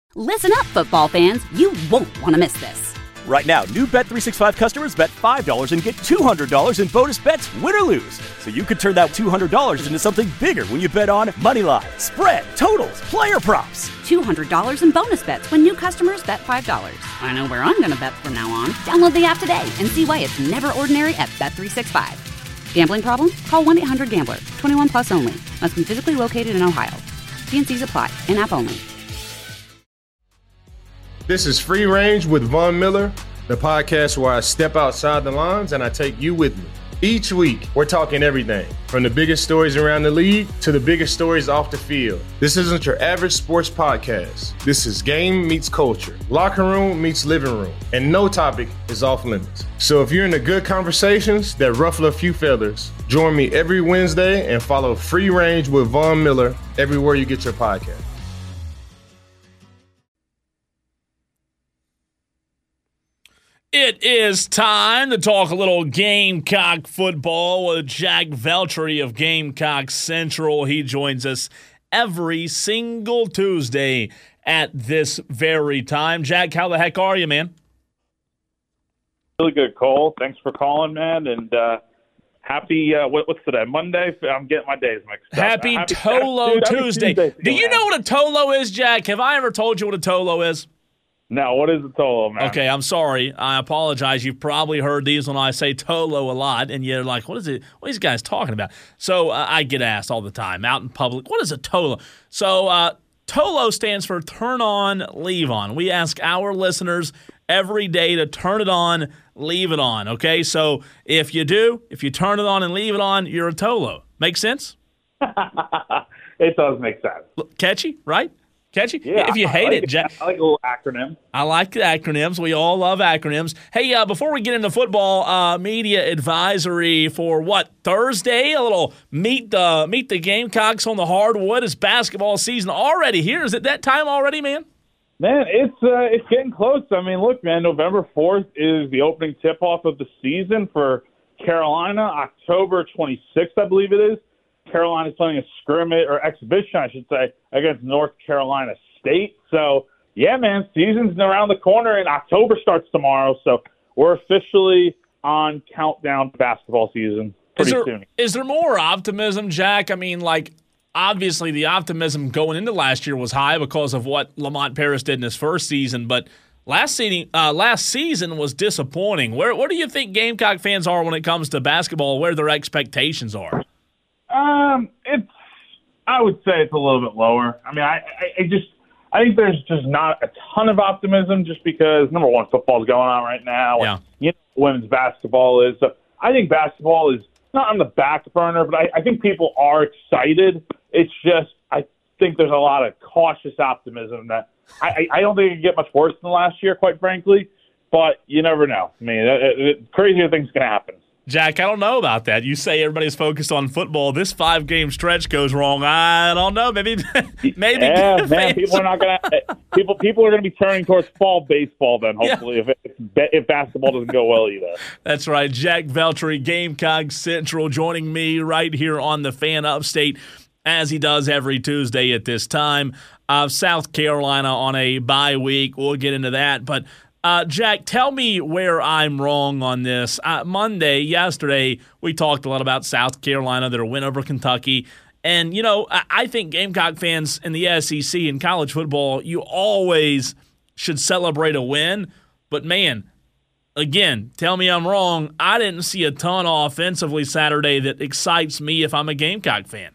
Listen up, football fans. You won't want to miss this. Right now, new Bet365 customers bet $5 and get $200 in bonus bets, win or lose. So you could turn that $200 into something bigger when you bet on moneyline, spread, totals, player props. $200 in bonus bets when new customers bet $5. I know where I'm going to bet from now on. Download the app today and see why it's never ordinary at Bet365. Gambling problem? Call 1-800-GAMBLER. 21 plus only. Must be physically located in Ohio. T&Cs apply. In-app only. This is Free Range with Von Miller, the podcast where I step outside the lines and I take you with me. Each week, we're talking everything from the biggest stories around the league to the biggest stories off the field. This isn't your average sports podcast. This is game meets culture, locker room meets living room, and no topic is off limits. So if you're into good conversations that ruffle a few feathers, join me every Wednesday and follow Free Range with Von Miller everywhere you get your podcast. It is time to talk a little Gamecock football with Jack Veltri of Gamecock Central. He joins us every single Tuesday at this very time. Jack, how the heck are you, man? Really good, Cole. Thanks for calling, man. And happy, what's today, Monday? I'm getting my days mixed up. Happy Tolo Tuesday. Do you know what a Tolo is, Jack? Have I ever told you what a Tolo is? No, what is a Tolo, man? Okay, I'm sorry. I apologize. You've probably heard these when I say Tolo a lot, and you're like, what is it? What are these guys talking about? So I get asked all the time out in public, what is a Tolo? So Tolo stands for Turn On, Leave On. We ask our listeners every day to turn it on, leave it on, okay? So if you turn it on and leave it on, you're a Tolo. Make sense? It does make sense. Catchy, right? Catchy? Yeah, if you hate it, Jack. I like a little acronym. I like the acronyms. We all love acronyms. Hey, before we get into football, media advisory for what, Thursday? A little meet the Gamecocks on the hardwood. Is basketball season already here? Is it that time already, man? Man, it's getting close. I mean, look, man, November 4th is the opening tip-off of the season for Carolina. October 26th, I believe it is. Carolina's playing a scrimmage, or exhibition, I should say, against North Carolina State. So, yeah, man, season's around the corner, and October starts tomorrow. So we're officially on countdown to basketball season pretty soon. Is there more optimism, Jack? I mean, like, obviously the optimism going into last year was high because of what Lamont Paris did in his first season, but last season was disappointing. Where do you think Gamecock fans are when it comes to basketball, where their expectations are? I would say it's a little bit lower. I mean, I think there's just not a ton of optimism just because, number one, football's going on right now. Yeah. And, you know, women's basketball is. So I think basketball is not on the back burner, but I think people are excited. It's just, I think there's a lot of cautious optimism that I don't think it can get much worse than last year, quite frankly, but you never know. I mean, crazier things can happen. Jack, I don't know about that. You say everybody's focused on football. This 5-game stretch goes wrong. I don't know. Maybe. Yeah, man. People are not going to. People are going to be turning towards fall baseball then. Hopefully, if basketball doesn't go well either. That's right. Jack Veltri, Gamecock Central, joining me right here on the Fan Upstate, as he does every Tuesday at this time. South Carolina on a bye week. We'll get into that, but. Jack, tell me where I'm wrong on this. Yesterday, we talked a lot about South Carolina, their win over Kentucky. And, you know, I think Gamecock fans in the SEC and college football, you always should celebrate a win. But, man, again, tell me I'm wrong. I didn't see a ton offensively Saturday that excites me if I'm a Gamecock fan.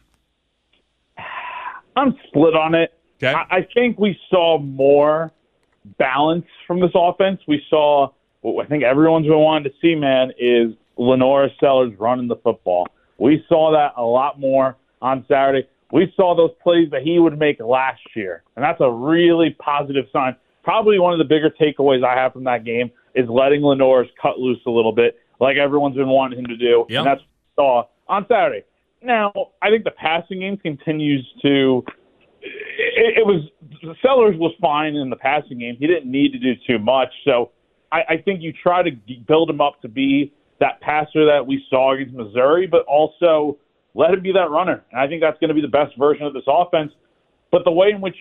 I'm split on it. Okay. I think we saw more balance from this offense. We saw what I think everyone's been wanting to see, man, is Lenora Sellers running the football. We saw that a lot more on Saturday. We saw those plays that he would make last year, and that's a really positive sign. Probably one of the bigger takeaways I have from that game is letting Lenore's cut loose a little bit, like everyone's been wanting him to do, Yep. and that's what we saw on Saturday. Now, I think the passing game continues to it was Sellers was fine in the passing game. He didn't need to do too much. So I think you try to build him up to be that passer that we saw against Missouri, but also let him be that runner. And I think that's going to be the best version of this offense. But the way in which you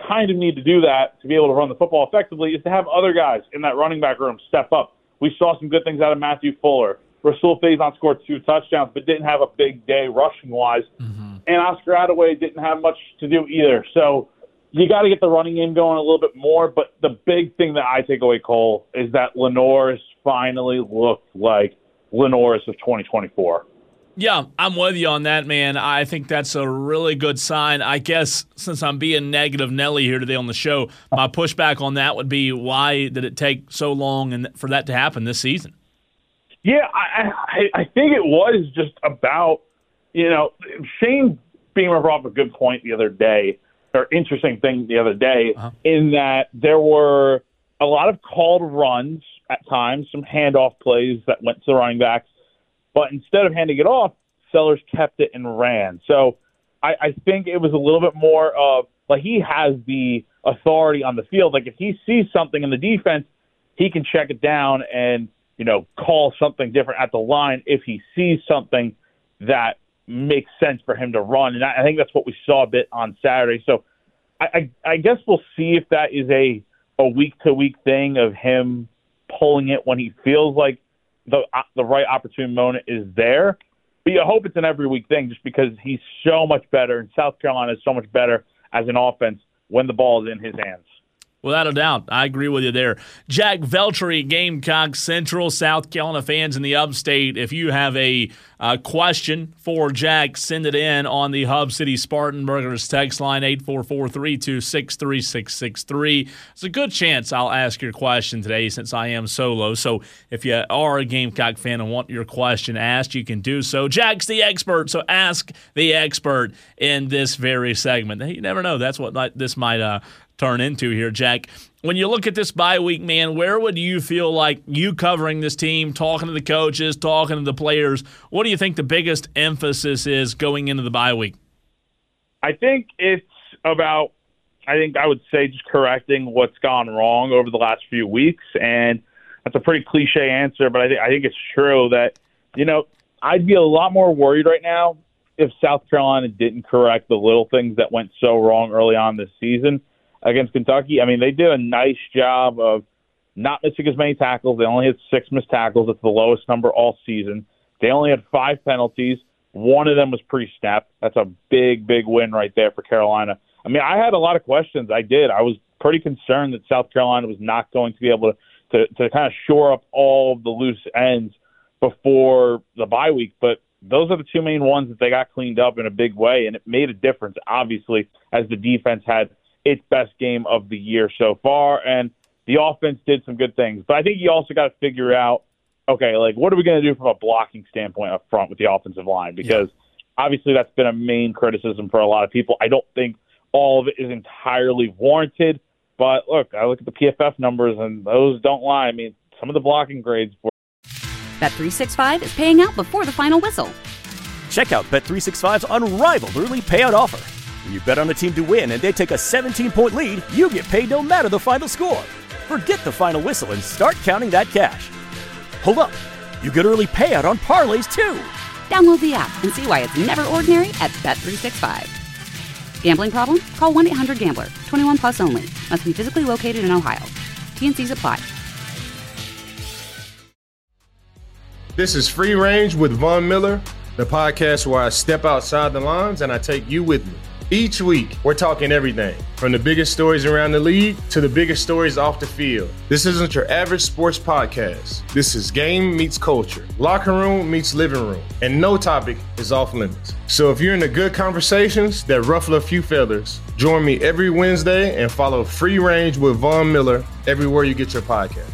kind of need to do that to be able to run the football effectively is to have other guys in that running back room step up. We saw some good things out of Matthew Fuller. Rasul Faison scored 2 touchdowns, but didn't have a big day rushing-wise. Mm-hmm. And Oscar Attaway didn't have much to do either. So you got to get the running game going a little bit more. But the big thing that I take away, Cole, is that Lenoris finally looked like Lenoris of 2024. Yeah, I'm with you on that, man. I think that's a really good sign. I guess since I'm being negative Nelly here today on the show, my pushback on that would be, why did it take so long and for that to happen this season? Yeah, I think it was just about, Shane Beamer brought up a good point the other day, or interesting thing the other day, in that there were a lot of called runs at times, some handoff plays that went to the running backs. But instead of handing it off, Sellers kept it and ran. So I think it was a little bit more of, like, he has the authority on the field. Like, if he sees something in the defense, he can check it down and, call something different at the line if he sees something that makes sense for him to run. And I think that's what we saw a bit on Saturday. So I guess we'll see if that is a week-to-week thing of him pulling it when he feels like the right opportune moment is there. But you hope it's an every week thing, just because he's so much better, and South Carolina is so much better as an offense when the ball is in his hands. Without a doubt. I agree with you there. Jack Veltri, Gamecock Central, South Carolina fans in the upstate, if you have a question for Jack, send it in on the Hub City Spartanburgers text line, 844-326-3663. It's a good chance I'll ask your question today since I am solo. So if you are a Gamecock fan and want your question asked, you can do so. Jack's the expert, so ask the expert in this very segment. You never know. That's what this might turn into here, Jack. When you look at this bye week, man, where would you feel like you covering this team, talking to the coaches, talking to the players, what do you think the biggest emphasis is going into the bye week? I think it's about, I would say just correcting what's gone wrong over the last few weeks. And that's a pretty cliche answer, but I think it's true that, I'd be a lot more worried right now if South Carolina didn't correct the little things that went so wrong early on this season against Kentucky. I mean, they did a nice job of not missing as many tackles. They only had 6 missed tackles. That's the lowest number all season. They only had 5 penalties. One of them was pre-snap. That's a big, big win right there for Carolina. I mean, I had a lot of questions. I was pretty concerned that South Carolina was not going to be able to kind of shore up all of the loose ends before the bye week. But those are the 2 main ones that they got cleaned up in a big way, and it made a difference, obviously, as the defense had its best game of the year so far, and the offense did some good things. But I think you also got to figure out, okay, like, what are we going to do from a blocking standpoint up front with the offensive line? Because obviously that's been a main criticism for a lot of people. I don't think all of it is entirely warranted, but look, I look at the PFF numbers, and those don't lie. I mean, some of the blocking grades were. Bet365 is paying out before the final whistle. Check out Bet365's unrivaled early payout offer. When you bet on a team to win and they take a 17-point lead, you get paid no matter the final score. Forget the final whistle and start counting that cash. Hold up. You get early payout on parlays, too. Download the app and see why it's never ordinary at Bet365. Gambling problem? Call 1-800-GAMBLER. 21 plus only. Must be physically located in Ohio. T&Cs apply. This is Free Range with Von Miller, the podcast where I step outside the lines and I take you with me. Each week, we're talking everything from the biggest stories around the league to the biggest stories off the field. This isn't your average sports podcast. This is game meets culture, locker room meets living room, and no topic is off limits. So if you're into good conversations that ruffle a few feathers, join me every Wednesday and follow Free Range with Von Miller everywhere you get your podcast.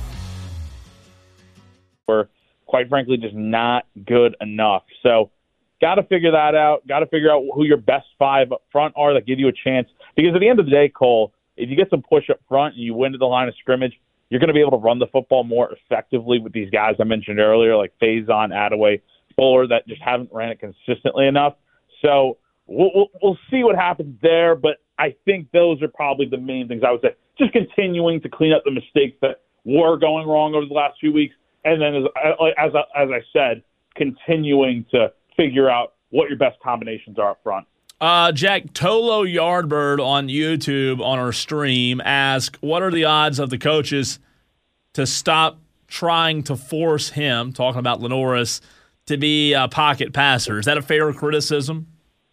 We're, quite frankly, just not good enough. So got to figure that out. Got to figure out who your best 5 up front are that give you a chance. Because at the end of the day, Cole, if you get some push up front and you win to the line of scrimmage, you're going to be able to run the football more effectively with these guys I mentioned earlier, like Faison, Attaway, Fuller, that just haven't ran it consistently enough. So we'll see what happens there. But I think those are probably the main things I would say. Just continuing to clean up the mistakes that were going wrong over the last few weeks. And then, as I said, continuing to figure out what your best combinations are up front. Jack, Tolo Yardbird on YouTube on our stream asked, what are the odds of the coaches to stop trying to force him, talking about Lenoris, to be a pocket passer? Is that a fair criticism?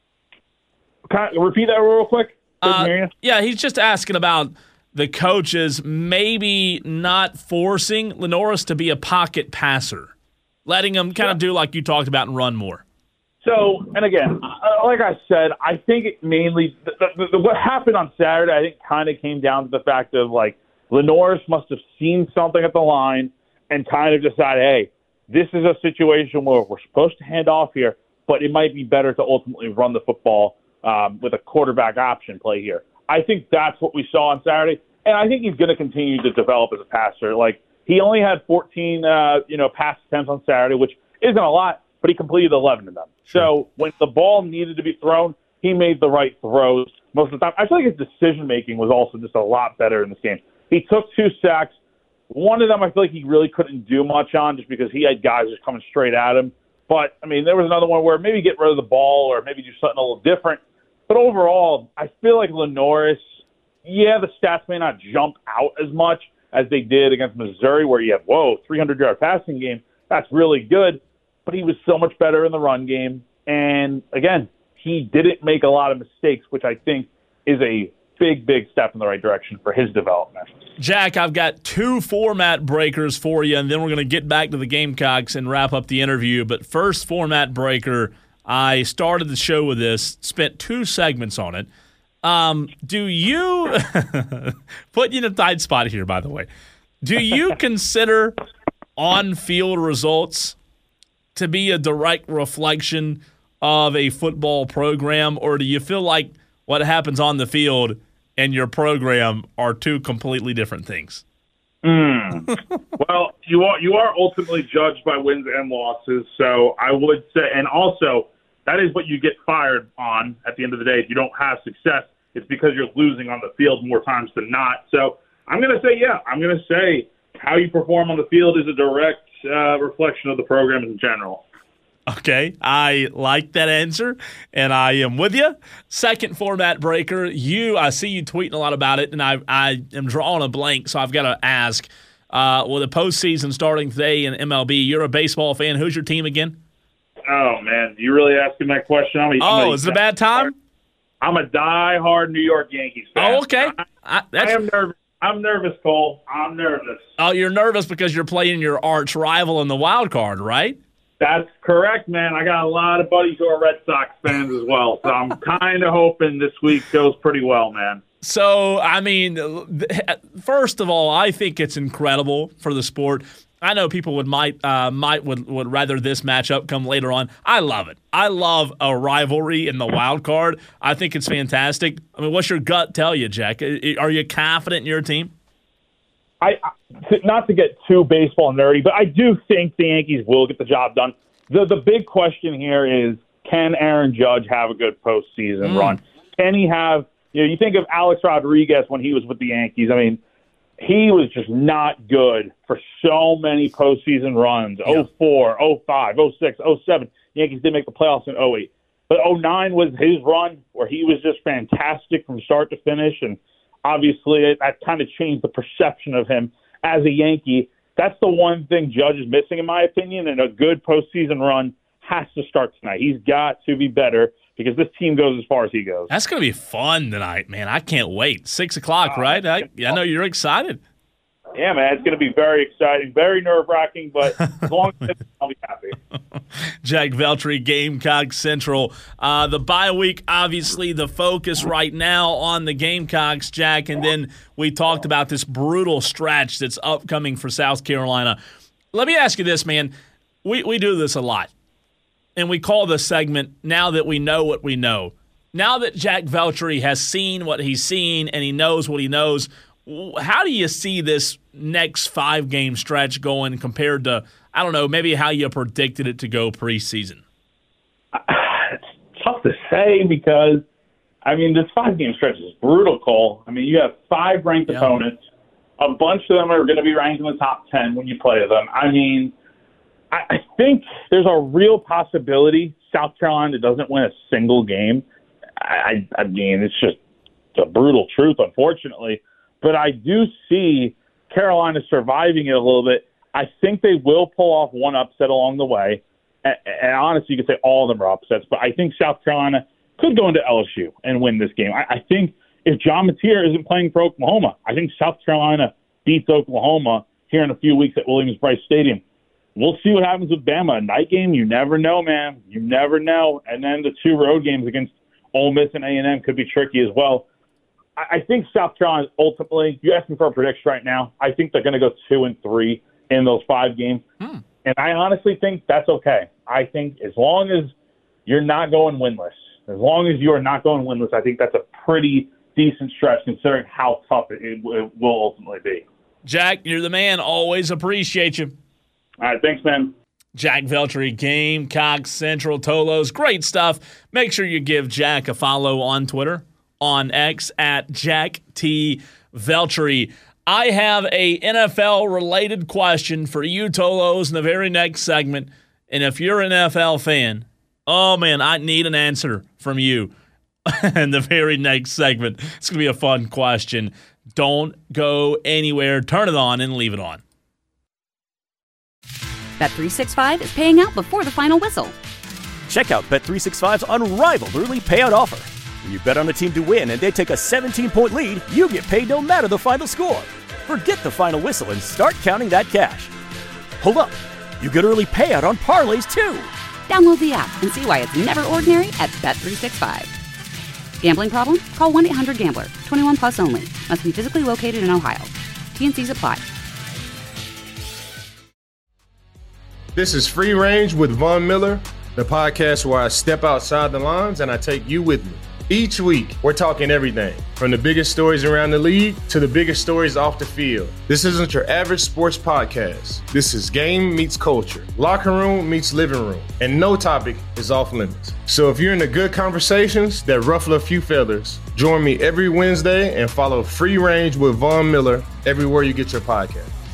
Can I repeat that real quick? Yeah, he's just asking about the coaches maybe not forcing Lenoris to be a pocket passer, letting him kind of do like you talked about and run more. So, and again, like I said, I think it mainly what happened on Saturday, I think kind of came down to the fact of like Lenoris must have seen something at the line and kind of decided, hey, this is a situation where we're supposed to hand off here, but it might be better to ultimately run the football with a quarterback option play here. I think that's what we saw on Saturday, and I think he's going to continue to develop as a passer. Like, he only had 14, pass attempts on Saturday, which isn't a lot, but he completed 11 of them. Sure. So when the ball needed to be thrown, he made the right throws most of the time. I feel like his decision-making was also just a lot better in this game. He took 2 sacks. One of them I feel like he really couldn't do much on just because he had guys just coming straight at him. But, I mean, there was another one where maybe get rid of the ball or maybe do something a little different. But overall, I feel like Lenoris, the stats may not jump out as much as they did against Missouri where you have, 300-yard passing game. That's really good. But he was so much better in the run game. And, again, he didn't make a lot of mistakes, which I think is a big, big step in the right direction for his development. Jack, I've got 2 format breakers for you, and then we're going to get back to the Gamecocks and wrap up the interview. But first format breaker, I started the show with this, spent 2 segments on it. Do you – put you in a tight spot here, by the way. Do you consider on-field results to be a direct reflection of a football program, or do you feel like what happens on the field and your program are 2 completely different things? Well, you are ultimately judged by wins and losses, so I would say, and also that is what you get fired on at the end of the day. If you don't have success, it's because you're losing on the field more times than not. So I'm going to say, I'm going to say how you perform on the field is a direct reflection of the program in general. Okay, I like that answer, and I am with you. Second format breaker, I see you tweeting a lot about it, and I am drawing a blank, so I've got to ask. With the postseason starting today in MLB, you're a baseball fan. Who's your team again? Oh, man, you really asking that question? Is it a bad time? I'm a die-hard New York Yankees fan. Oh, okay. I am nervous. I'm nervous, Cole. I'm nervous. Oh, you're nervous because you're playing your arch rival in the wild card, right? That's correct, man. I got a lot of buddies who are Red Sox fans as well, so I'm kind of hoping this week goes pretty well, man. So, I mean, first of all, I think it's incredible for the sport. I know people would rather this matchup come later on. I love it. I love a rivalry in the wild card. I think it's fantastic. I mean, what's your gut tell you, Jack? Are you confident in your team? Not to get too baseball nerdy, but I do think the Yankees will get the job done. The big question here is, can Aaron Judge have a good postseason run? Can he have, you think of Alex Rodriguez when he was with the Yankees. I mean, he was just not good for so many postseason runs, 04, 05, 06, 07. The Yankees did make the playoffs in 08. But 09 was his run where he was just fantastic from start to finish, and obviously that kind of changed the perception of him as a Yankee. That's the one thing Judge is missing, in my opinion, and a good postseason run has to start tonight. He's got to be better because this team goes as far as he goes. That's going to be fun tonight, man. I can't wait. 6 o'clock, right? I know you're excited. Yeah, man, it's going to be very exciting, very nerve-wracking, but as long as it's, I'll be happy. Jack Veltri, Gamecock Central. The bye week, obviously, the focus right now on the Gamecocks, Jack, and then we talked about this brutal stretch that's upcoming for South Carolina. Let me ask you this, man. We do this a lot, and we call this segment Now That We Know What We Know. Now that Jack Veltri has seen what he's seen and he knows what he knows, how do you see this next 5-game stretch going compared to, I don't know, maybe how you predicted it to go preseason? It's tough to say because, I mean, this 5-game stretch is brutal, Cole. I mean, you have 5 ranked opponents. A bunch of them are going to be ranked in the top 10 when you play them. I mean, I think there's a real possibility South Carolina doesn't win a single game. I mean, it's just the brutal truth, unfortunately. But I do see Carolina surviving it a little bit. I think they will pull off one upset along the way. And honestly, you could say all of them are upsets, but I think South Carolina could go into LSU and win this game. I think if John Mateer isn't playing for Oklahoma, I think South Carolina beats Oklahoma here in a few weeks at Williams-Brice Stadium. We'll see what happens with Bama. A night game, you never know, man. You never know. And then the 2 road games against Ole Miss and A&M could be tricky as well. I think South Carolina ultimately, you ask me for a prediction right now, I think they're going to go 2-3 in those 5 games. And I honestly think that's okay. I think as long as you're not going winless, I think that's a pretty decent stretch considering how tough it will ultimately be. Jack, you're the man. Always appreciate you. All right, thanks, man. Jack Veltri, Gamecock Central, Tolos. Great stuff. Make sure you give Jack a follow on Twitter, on X, at Jack T. Veltri. I have a NFL-related question for you, Tolos, in the very next segment. And if you're an NFL fan, oh, man, I need an answer from you in the very next segment. It's going to be a fun question. Don't go anywhere. Turn it on and leave it on. Bet365 is paying out before the final whistle. Check out Bet365's unrivaled early payout offer. When you bet on a team to win and they take a 17-point lead, you get paid no matter the final score. Forget the final whistle and start counting that cash. Hold up. You get early payout on parlays, too. Download the app and see why it's never ordinary at Bet365. Gambling problem? Call 1-800-GAMBLER. 21 plus only. Must be physically located in Ohio. T&Cs apply. This is Free Range with Von Miller, the podcast where I step outside the lines and I take you with me. Each week, we're talking everything from the biggest stories around the league to the biggest stories off the field. This isn't your average sports podcast. This is game meets culture, locker room meets living room, and no topic is off limits. So if you're into good conversations that ruffle a few feathers, join me every Wednesday and follow Free Range with Von Miller everywhere you get your podcast.